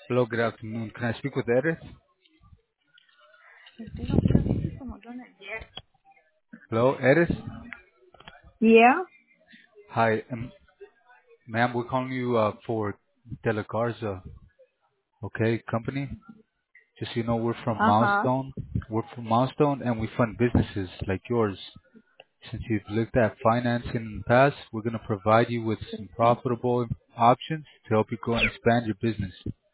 Hello, good afternoon. Can I speak with Edith? No quiero decir como Donald Jack. Hello, Edith? Yeah. Hi, ma'am, we're calling you for Telegarza, okay, company. Just so you know, we're from Ajá. Milestone. We're from Milestone, and we fund businesses like yours. Since you've looked at financing in the past, we're going to provide you with some profitable options to help you grow and expand your business.